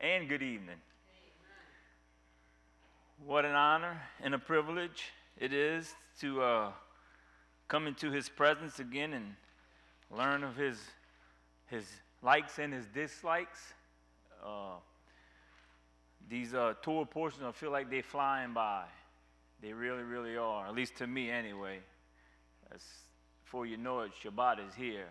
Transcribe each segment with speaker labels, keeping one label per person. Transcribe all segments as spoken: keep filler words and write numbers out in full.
Speaker 1: and good evening. What an honor and a privilege it is to uh, come into his presence again and learn of his his likes and his dislikes. Uh, these uh, tour portions, I feel like they're flying by. They really, really are, at least to me anyway. As before you know it, Shabbat is here.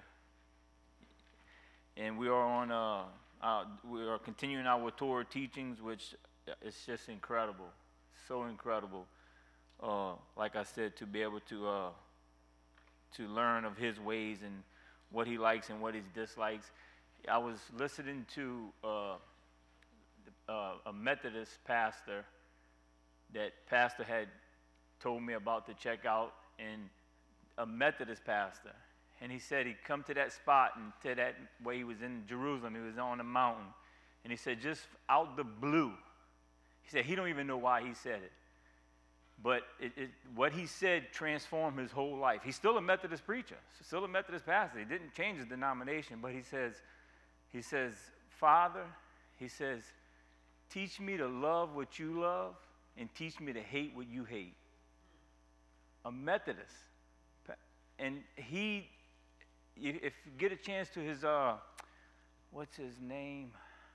Speaker 1: And we are on, uh, uh, we are continuing our Torah teachings, which is just incredible, so incredible. Uh, like I said, to be able to uh, to learn of his ways and what he likes and what he dislikes. I was listening to uh, uh, a Methodist pastor that pastor had told me about to check out, and a Methodist pastor. And he said he'd come to that spot and to that way he was in Jerusalem, he was on a mountain. And he said just out the blue, he said he don't even know why he said it. But it, it, what he said transformed his whole life. He's still a Methodist preacher, still a Methodist pastor. He didn't change his denomination, but he says, he says, Father, he says, teach me to love what you love and teach me to hate what you hate. A Methodist. And he, if you get a chance to his, uh, what's his name?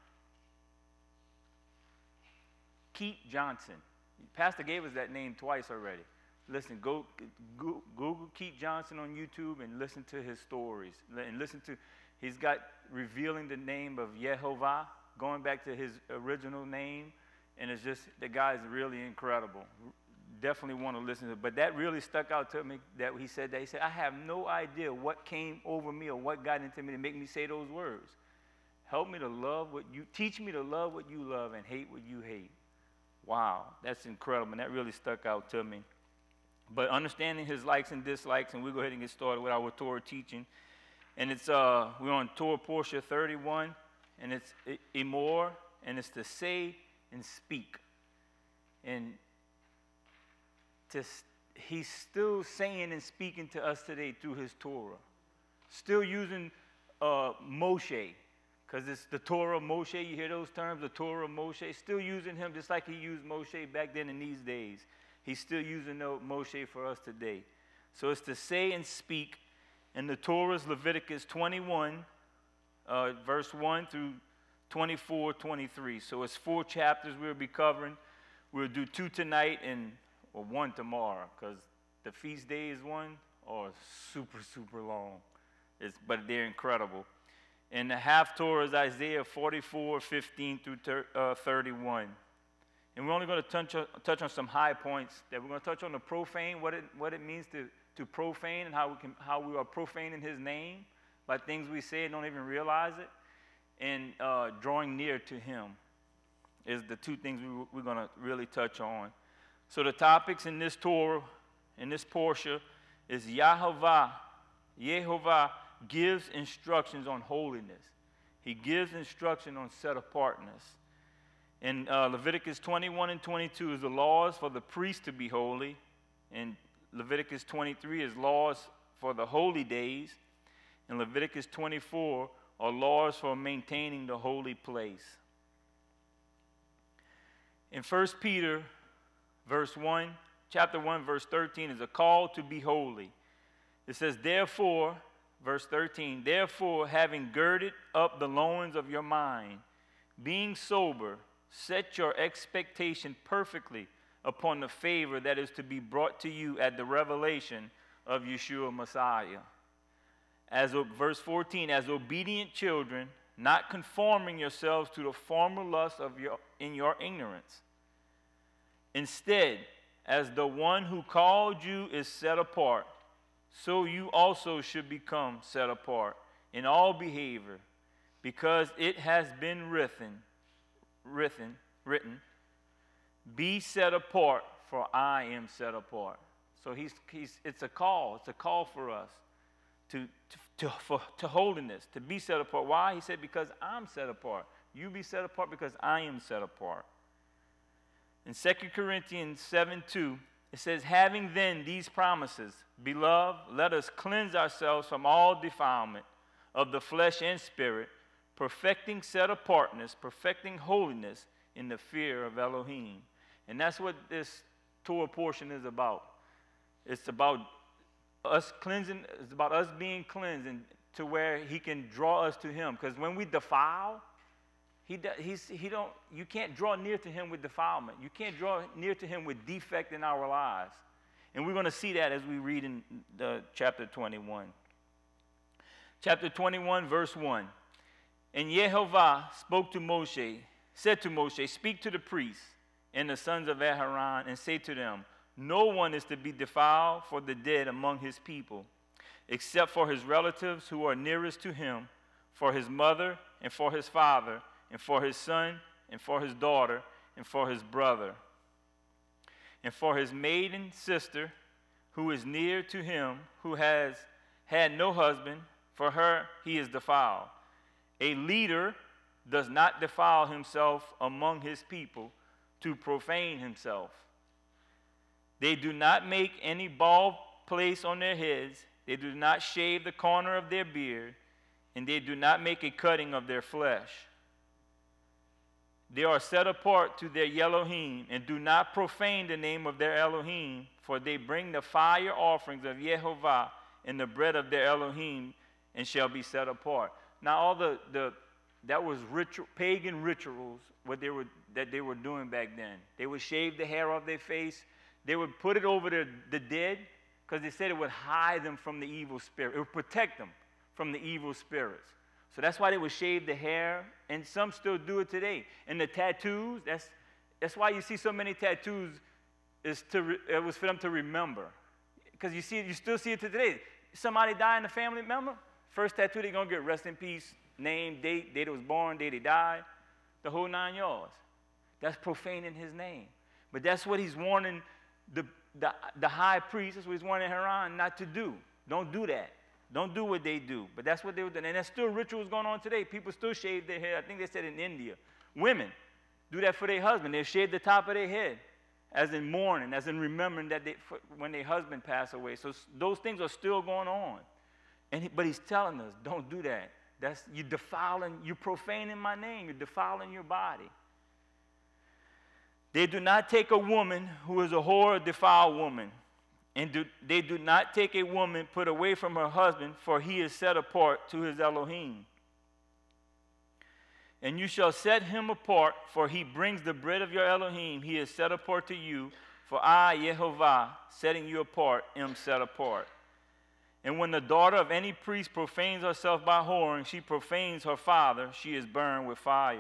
Speaker 1: Keith Johnson. Pastor gave us that name twice already. Listen, go, go Google Keith Johnson on YouTube and listen to his stories. And listen to, he's got revealing the name of Yehovah, going back to his original name. And it's just, the guy is really incredible. Definitely want to listen to it. But that really stuck out to me that he said that. He said, I have no idea what came over me or what got into me to make me say those words. Help me to love what you, teach me to love what you love and hate what you hate. Wow, that's incredible. And that really stuck out to me. But understanding his likes and dislikes, and we'll go ahead and get started with our Torah teaching. And it's, uh, we're on Torah Portia thirty-one, and it's Emor, and it's to say and speak. And to, he's still saying and speaking to us today through his Torah. Still using uh, Moshe, because it's the Torah Moshe. You hear those terms, the Torah Moshe. Still using him just like he used Moshe back then in these days. He's still using Moshe for us today. So it's to say and speak. And the Torah is Leviticus twenty-one, uh, verse one through twenty-four, twenty-three. So it's four chapters we'll be covering. We'll do two tonight and or one tomorrow, because the feast day is one, or super, super long. It's, but they're incredible. And the half Torah is Isaiah forty-four, fifteen through thirty-one. And we're only going to touch on, touch on some high points. That we're going to touch on the profane, what it what it means to, to profane, and how we can how we are profaning his name by things we say and don't even realize it. And uh, drawing near to him is the two things we, we're going to really touch on. So the topics in this Torah, in this portion, is Yehovah. Yehovah gives instructions on holiness. He gives instruction on set-apartness. In uh, Leviticus twenty-one and twenty-two is the laws for the priest to be holy. And Leviticus twenty-three is laws for the holy days. And Leviticus twenty-four are laws for maintaining the holy place. In First Peter Verse one, chapter one, verse thirteen is a call to be holy. It says, therefore, verse thirteen, therefore, having girded up the loins of your mind, being sober, set your expectation perfectly upon the favor that is to be brought to you at the revelation of Yeshua Messiah. As verse fourteen, as obedient children, not conforming yourselves to the former lusts of your in your ignorance. Instead, as the one who called you is set apart, so you also should become set apart in all behavior, because it has been written, written, written, be set apart, for I am set apart. So he's, he's, it's a call. It's a call for us to, to, to, for, to holiness, to be set apart. Why? He said, because I'm set apart. You be set apart because I am set apart. In Second Corinthians seven two, it says, having then these promises, beloved, let us cleanse ourselves from all defilement of the flesh and spirit, perfecting set-apartness, perfecting holiness in the fear of Elohim. And that's what this Torah portion is about. It's about us cleansing, it's about us being cleansed and to where he can draw us to him. Because when we defile, he, he's, he don't, you can't draw near to him with defilement. You can't draw near to him with defect in our lives. And we're going to see that as we read in the chapter twenty-one. Chapter twenty-one, verse one. And Yehovah spoke to Moshe, said to Moshe, speak to the priests and the sons of Aaron, and say to them, no one is to be defiled for the dead among his people, except for his relatives who are nearest to him, for his mother and for his father, and for his son and for his daughter, and for his brother, and for his maiden sister who is near to him, who has had no husband, for her he is defiled. A leader does not defile himself among his people to profane himself. They do not make any bald place on their heads. They do not shave the corner of their beard, and they do not make a cutting of their flesh. They are set apart to their Elohim, and do not profane the name of their Elohim, for they bring the fire offerings of Yehovah and the bread of their Elohim, and shall be set apart. Now, all the, the that was ritual, pagan rituals what they were, that they were doing back then. They would shave the hair off their face. They would put it over the, the dead, because they said it would hide them from the evil spirit. It would protect them from the evil spirits. So that's why they would shave the hair, and some still do it today. And the tattoos, that's, that's why you see so many tattoos, is to re, it was for them to remember. Because you see, you still see it today. Somebody die in a family member, first tattoo they're going to get rest in peace, name, date, date it was born, date he died, the whole nine yards. That's profaning his name. But that's what he's warning the, the, the high priest, that's what he's warning Aaron not to do. Don't do that. Don't do what they do. But that's what they were doing. And there's still rituals going on today. People still shave their hair. I think they said in India. Women do that for their husband. They shave the top of their head as in mourning, as in remembering that they, when their husband passed away. So those things are still going on. And he, but he's telling us, don't do that. That's, you're defiling, you're profaning my name. You're defiling your body. They do not take a woman who is a whore, a defiled woman. And do, they do not take a woman put away from her husband, for he is set apart to his Elohim. And you shall set him apart, for he brings the bread of your Elohim. He is set apart to you, for I, Yehovah, setting you apart, am set apart. And when the daughter of any priest profanes herself by whoring, she profanes her father, she is burned with fire.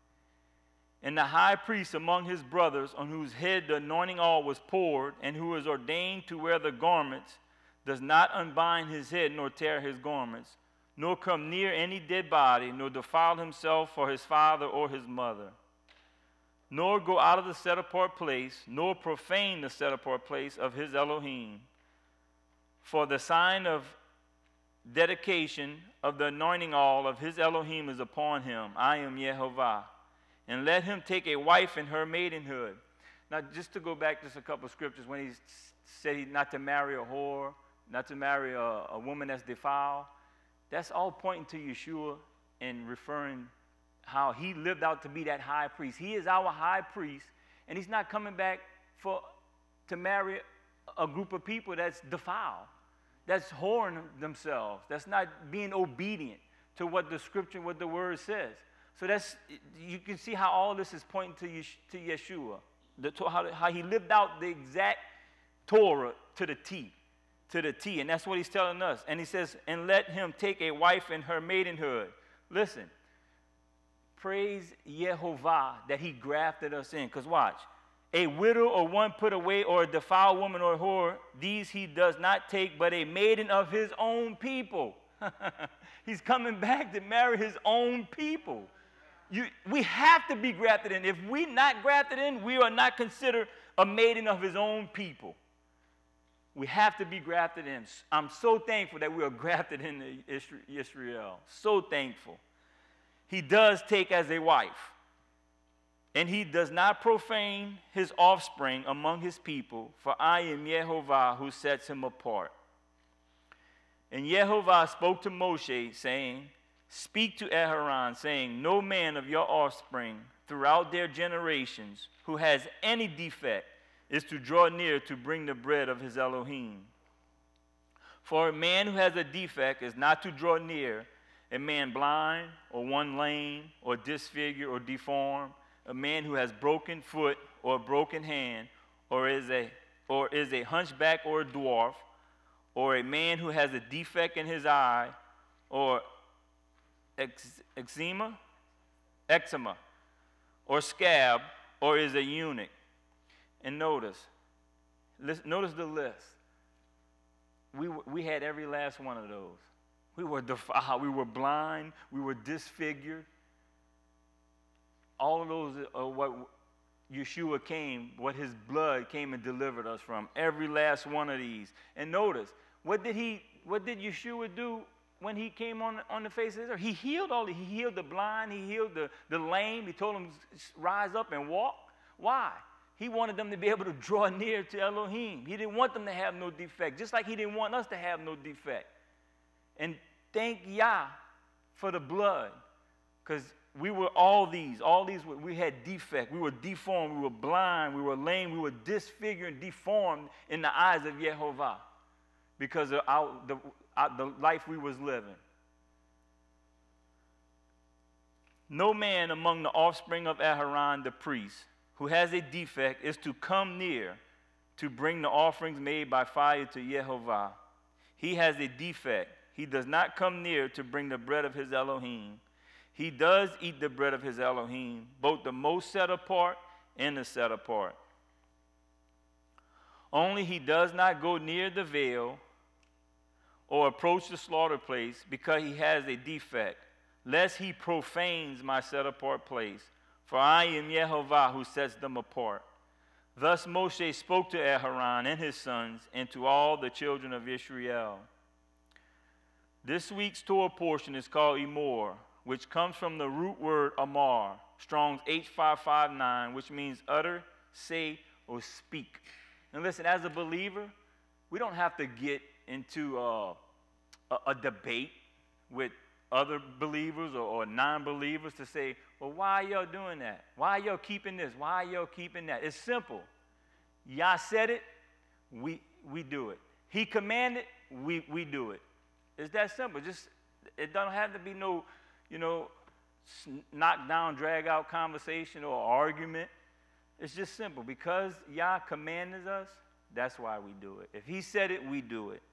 Speaker 1: And the high priest among his brothers, on whose head the anointing oil was poured, and who is ordained to wear the garments, does not unbind his head nor tear his garments, nor come near any dead body, nor defile himself for his father or his mother, nor go out of the set-apart place, nor profane the set-apart place of his Elohim. For the sign of dedication of the anointing oil of his Elohim is upon him. I am Yehovah. And let him take a wife in her maidenhood. Now, just to go back just a couple of scriptures, when he said he not to marry a whore, not to marry a, a woman that's defiled, that's all pointing to Yeshua and referring how he lived out to be that high priest. He is our high priest, and he's not coming back for to marry a group of people that's defiled, that's whoring themselves, that's not being obedient to what the scripture, what the word says. So that's, you can see how all this is pointing to, Yesh, to Yeshua, the, to how, how he lived out the exact Torah to the T, to the T, and that's what he's telling us. And he says, and let him take a wife in her maidenhood. Listen, praise Yehovah that he grafted us in, because watch, a widow or one put away or a defiled woman or a whore, these he does not take, but a maiden of his own people. He's coming back to marry his own people. You, we have to be grafted in. If we're not grafted in, we are not considered a maiden of his own people. We have to be grafted in. I'm so thankful that we are grafted into Israel. So thankful. He does take as a wife. And he does not profane his offspring among his people, for I am Yehovah who sets him apart. And Yehovah spoke to Moshe, saying, speak to Aharon, saying, no man of your offspring throughout their generations who has any defect is to draw near to bring the bread of his Elohim. For a man who has a defect is not to draw near, a man blind, or one lame, or disfigured, or deformed, a man who has broken foot, or a broken hand, or is a, or is a hunchback or a dwarf, or a man who has a defect in his eye, or ex- eczema, eczema, or scab, or is a eunuch. And notice, listen, notice the list. We, we had every last one of those. We were defiled, we were blind, we were disfigured. All of those are what Yeshua came, what his blood came and delivered us from. Every last one of these. And notice, what did he, what did Yeshua do when he came on, on the face of this earth? He healed all, he healed the blind, he healed the, the lame, he told them rise up and walk. Why? He wanted them to be able to draw near to Elohim. He didn't want them to have no defect, just like he didn't want us to have no defect. And thank Yah for the blood, because we were all these, all these, we had defect, we were deformed, we were blind, we were lame, we were disfigured and deformed in the eyes of Yehovah because of our, the, our, the life we was living. No man among the offspring of Aharon the priest who has a defect is to come near to bring the offerings made by fire to Yehovah. He has a defect. He does not come near to bring the bread of his Elohim. He does eat the bread of his Elohim, both the most set apart and the set apart. Only he does not go near the veil or approach the slaughter place because he has a defect, lest he profanes my set apart place. For I am Yehovah who sets them apart. Thus Moshe spoke to Aharon and his sons and to all the children of Israel. This week's Torah portion is called Emor, which comes from the root word Amar, Strong's H five five nine, which means utter, say, or speak. And listen, as a believer, we don't have to get into uh, a, a debate with other believers or, or non-believers to say, well, why are y'all doing that? Why are y'all keeping this? Why are y'all keeping that? It's simple. Yah said it, we, we do it. He commanded, we, we do it. It's that simple. Just, it don't have to be no, you know, knock down, drag out conversation or argument. It's just simple. Because Yah commanded us, that's why we do it. If he said it, we do it.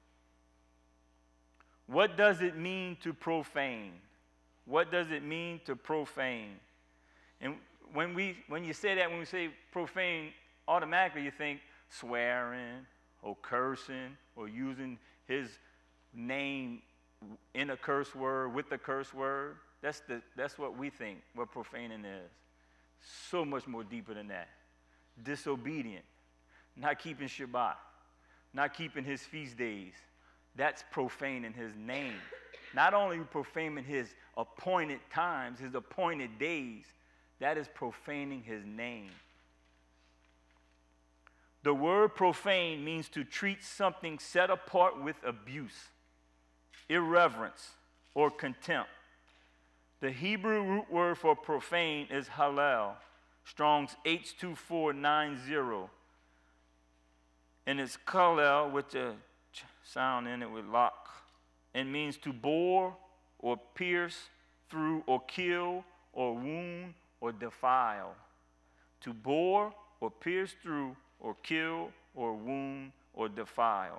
Speaker 1: What does it mean to profane? What does it mean to profane? And when we when you say that, when we say profane, automatically you think swearing or cursing or using his name in a curse word with a curse word. That's the that's what we think what profaning is. So much more deeper than that. Disobedient, not keeping Shabbat, not keeping his feast days. That's profaning his name. Not only profaning his appointed times, his appointed days, that is profaning his name. The word profane means to treat something set apart with abuse, irreverence, or contempt. The Hebrew root word for profane is halal, Strong's H two four nine zero. And it's kalel with a sound in it with lock, and means to bore or pierce through or kill or wound or defile. To bore or pierce through or kill or wound or defile.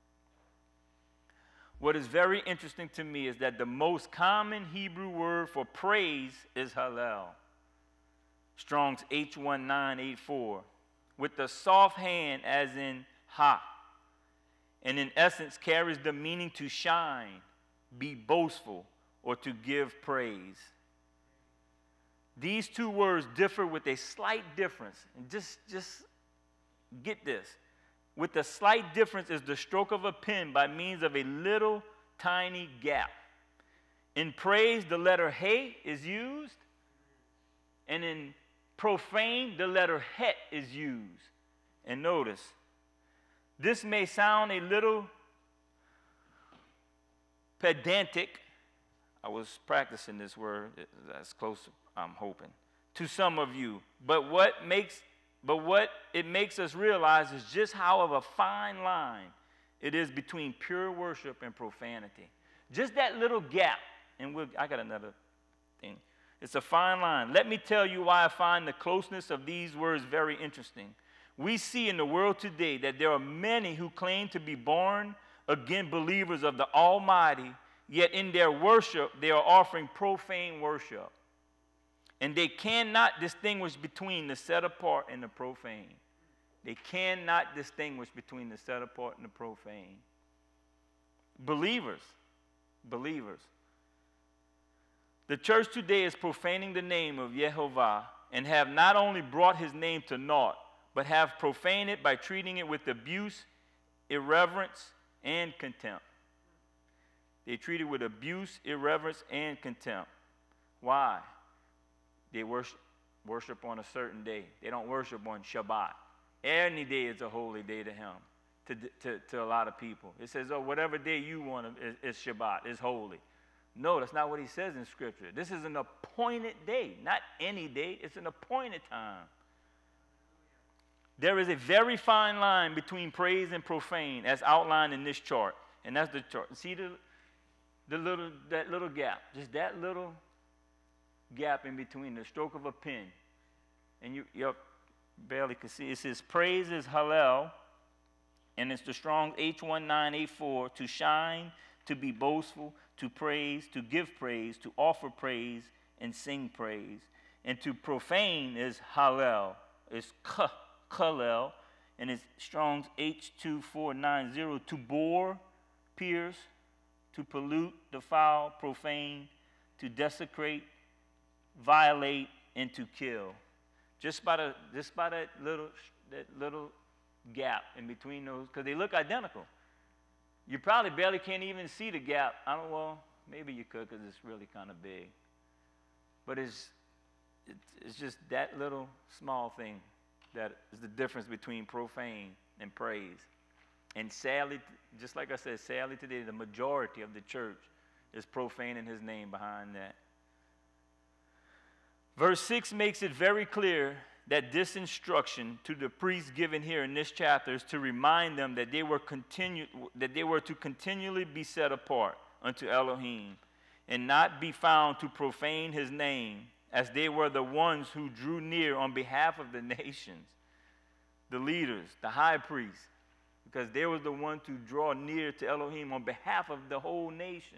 Speaker 1: What is very interesting to me is that the most common Hebrew word for praise is halal, Strong's H one nine eight four, with the soft hand as in ha, and in essence carries the meaning to shine, be boastful, or to give praise. These two words differ with a slight difference. And just, just get this. With the slight difference is the stroke of a pen by means of a little tiny gap. In praise, the letter he is used, and in profane, the letter het is used. And notice, this may sound a little pedantic. I was practicing this word. That's close, I'm hoping. To some of you. But what makes but what it makes us realize is just how of a fine line it is between pure worship and profanity. Just that little gap. And we'll, I got another thing. It's a fine line. Let me tell you why I find the closeness of these words very interesting. We see in the world today that there are many who claim to be born again believers of the Almighty, yet in their worship they are offering profane worship. And they cannot distinguish between the set apart and the profane. They cannot distinguish between the set apart and the profane. Believers, believers. The church today is profaning the name of Yehovah and have not only brought his name to naught, but have profaned it by treating it with abuse, irreverence, and contempt. They treat it with abuse, irreverence, and contempt. Why? They worship, worship on a certain day. They don't worship on Shabbat. Any day is a holy day to him, to, to, to a lot of people. It says, oh, whatever day you want is, is Shabbat, is holy. No, that's not what he says in Scripture. This is an appointed day, not any day. It's an appointed time. There is a very fine line between praise and profane as outlined in this chart. And that's the chart. See the, the little, that little gap, just that little gap in between, the stroke of a pen. And you, you barely can see. It says praise is Hallel, and it's the Strong's H one nine eight four, to shine, to be boastful, to praise, to give praise, to offer praise, and sing praise. And to profane is Hallel. It's K, Kalel, and it's Strong's H two four nine zero, to bore, pierce, to pollute, defile, profane, to desecrate, violate, and to kill. Just by the just by that little that little gap in between those, because they look identical. You probably barely can't even see the gap. I don't. Well, maybe you could, because it's really kind of big. But it's, it's it's just that little small thing that is the difference between profane and praise. And sadly, just like I said, sadly today, the majority of the church is profaning his name behind that. Verse six makes it very clear that this instruction to the priests given here in this chapter is to remind them that they were continue, that they were to continually be set apart unto Elohim and not be found to profane his name, as they were the ones who drew near on behalf of the nations, the leaders, the high priest, because they were the one to draw near to Elohim on behalf of the whole nation.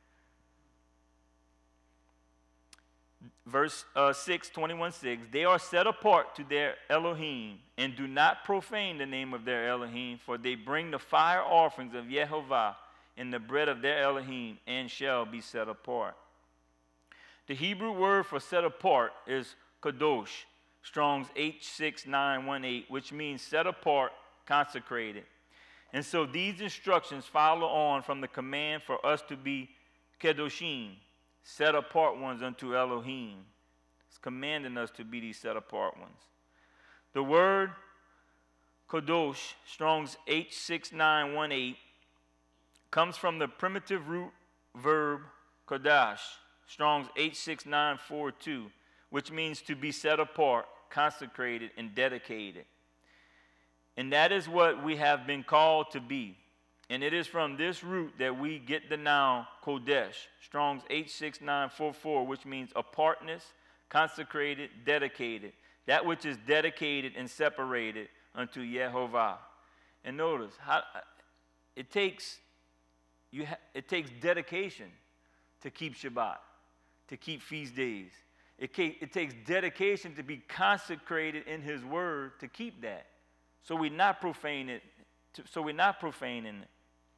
Speaker 1: Verse uh, six, twenty-one six, they are set apart to their Elohim and do not profane the name of their Elohim, for they bring the fire offerings of Yehovah and the bread of their Elohim and shall be set apart. The Hebrew word for set apart is kadosh, Strong's H six nine one eight, which means set apart, consecrated. And so these instructions follow on from the command for us to be kedoshim, set apart ones unto Elohim. It's commanding us to be these set apart ones. The word kadosh, Strong's H six nine one eight, comes from the primitive root verb kadash, Strong's H six nine four two, which means to be set apart, consecrated, and dedicated. And that is what we have been called to be. And it is from this root that we get the noun kodesh, Strong's H six nine four four, which means apartness, consecrated, dedicated. That which is dedicated and separated unto Yehovah. And notice, how, it takes you ha, it takes dedication to keep Shabbat, to keep feast days. It, it takes dedication to be consecrated in His Word to keep that. So we're not profane it. To, so we're not profaning it.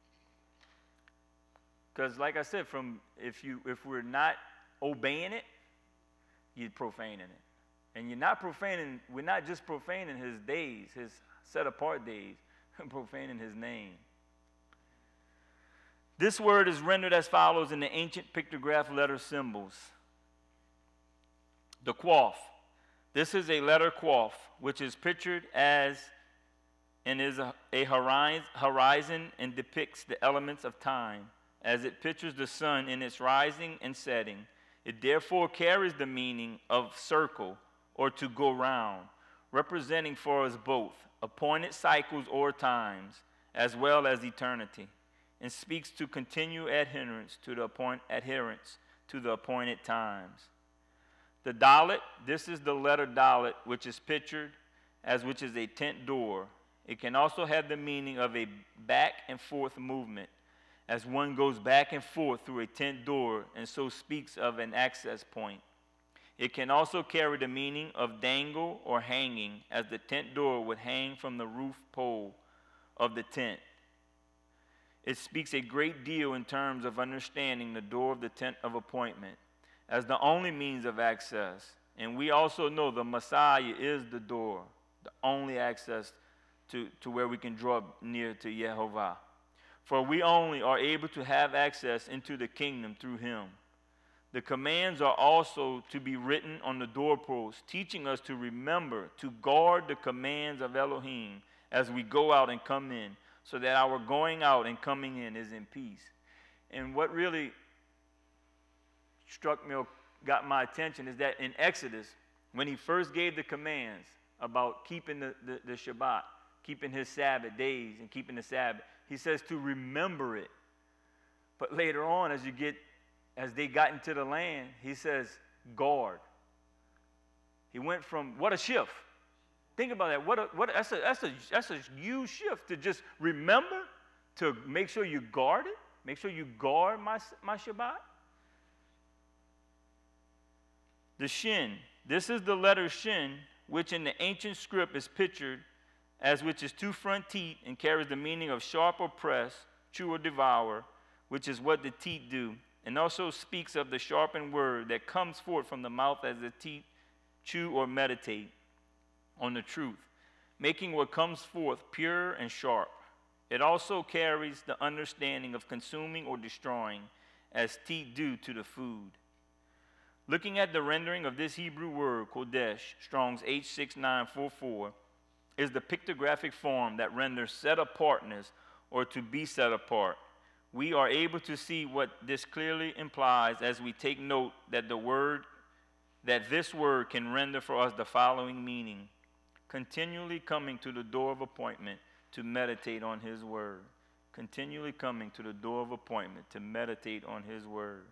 Speaker 1: Because, like I said, from if you if we're not obeying it, you're profaning it. And you're not profaning. We're not just profaning His days, His set apart days. We're profaning His name. This word is rendered as follows in the ancient pictograph letter symbols. The quoth. This is a letter quoth, which is pictured as and is a, a horizon and depicts the elements of time, as it pictures the sun in its rising and setting. It therefore carries the meaning of circle or to go round, representing for us both appointed cycles or times, as well as eternity, and speaks to continue adherence to the appoint, adherence to the appointed times. The dalet, this is the letter dalet, which is pictured as which is a tent door. It can also have the meaning of a back and forth movement, as one goes back and forth through a tent door, and so speaks of an access point. It can also carry the meaning of dangle or hanging, as the tent door would hang from the roof pole of the tent. It speaks a great deal in terms of understanding the door of the tent of appointment as the only means of access. And we also know the Messiah is the door, the only access to, to where we can draw near to Yehovah. For we only are able to have access into the kingdom through him. The commands are also to be written on the doorposts, teaching us to remember to guard the commands of Elohim as we go out and come in, so that our going out and coming in is in peace. And what really struck me or got my attention is that in Exodus, when he first gave the commands about keeping the, the, the Shabbat, keeping his Sabbath days and keeping the Sabbath, he says to remember it. But later on, as you get, as they got into the land, he says guard. He went from, what a shift. Think about that. What a, what a, that's, a, that's, a, that's a huge shift to just remember, to make sure you guard it, make sure you guard my, my Shabbat. The Shin, this is the letter Shin, which in the ancient script is pictured as which is two front teeth and carries the meaning of sharp or press, chew or devour, which is what the teeth do, and also speaks of the sharpened word that comes forth from the mouth as the teeth chew or meditate on the truth, making what comes forth pure and sharp. It also carries the understanding of consuming or destroying, as teeth do to the food. Looking at the rendering of this Hebrew word, Kodesh, Strong's H six nine four four, is the pictographic form that renders set apartness or to be set apart. We are able to see what this clearly implies as we take note that the word, that this word can render for us the following meaning: continually coming to the door of appointment to meditate on his word. Continually coming to the door of appointment to meditate on his word.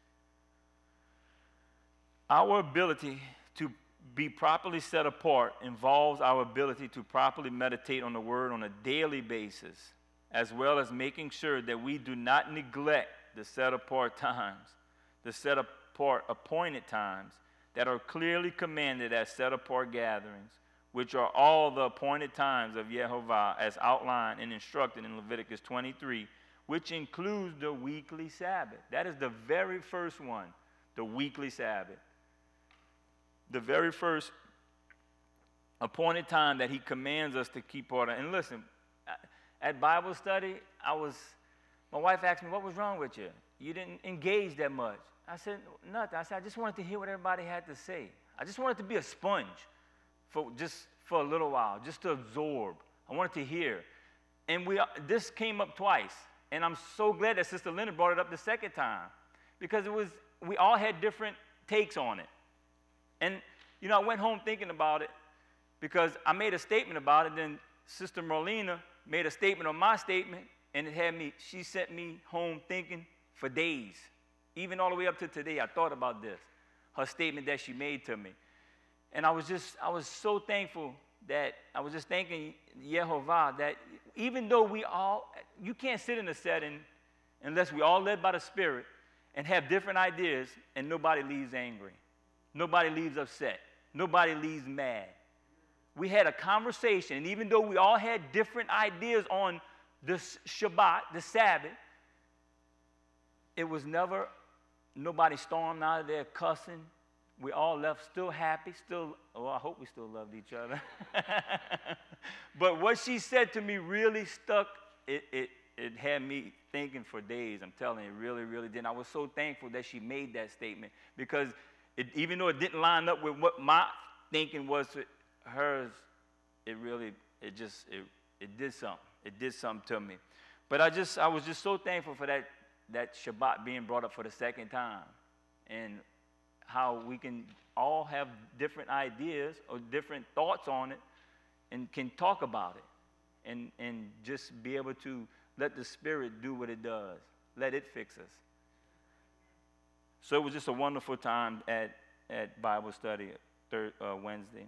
Speaker 1: Our ability to be properly set apart involves our ability to properly meditate on the word on a daily basis, as well as making sure that we do not neglect the set apart times, the set apart appointed times that are clearly commanded as set apart gatherings, which are all the appointed times of Yehovah as outlined and instructed in Leviticus twenty-three, which includes the weekly Sabbath. That is the very first one, the weekly Sabbath. The very first appointed time that he commands us to keep order. And listen, at Bible study, I was, my wife asked me, what was wrong with you? You didn't engage that much. I said, nothing. I said, I just wanted to hear what everybody had to say. I just wanted to be a sponge for just for a little while, just to absorb. I wanted to hear. And we this came up twice. And I'm so glad that Sister Linda brought it up the second time, because it was, we all had different takes on it. And, you know, I went home thinking about it, because I made a statement about it, then Sister Marlena made a statement on my statement, and it had me, she sent me home thinking for days. Even all the way up to today, I thought about this, her statement that she made to me. And I was just, I was so thankful that, I was just thanking Yehovah that even though we all, you can't sit in a setting unless we all led by the Spirit and have different ideas and nobody leaves angry. Nobody leaves upset. Nobody leaves mad. We had a conversation, and even though we all had different ideas on the Shabbat, the Sabbath, it was never, nobody stormed out of there cussing. We all left still happy, still, well, I hope we still loved each other. But what she said to me really stuck. It, it, it had me thinking for days. I'm telling you, it really, really did. And I was so thankful that she made that statement, because It, even though it didn't line up with what my thinking was for hers, it really, it just, it, it did something. It did something to me. But I just, I was just so thankful for that, that Shabbat being brought up for the second time, and how we can all have different ideas or different thoughts on it and can talk about it and, and just be able to let the Spirit do what it does. Let it fix us. So it was just a wonderful time at, at Bible study third, uh, Wednesday.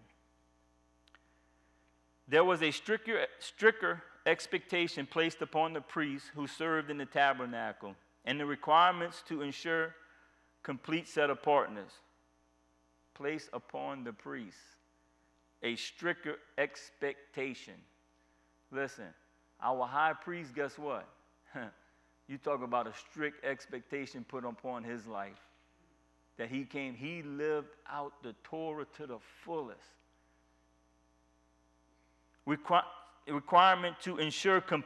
Speaker 1: There was a stricter, stricter expectation placed upon the priests who served in the tabernacle and the requirements to ensure complete set-apartness. Placed upon the priests a stricter expectation. Listen, our high priest, guess what? You talk about a strict expectation put upon his life. That he came, he lived out the Torah to the fullest. Requ- requirement to ensure complete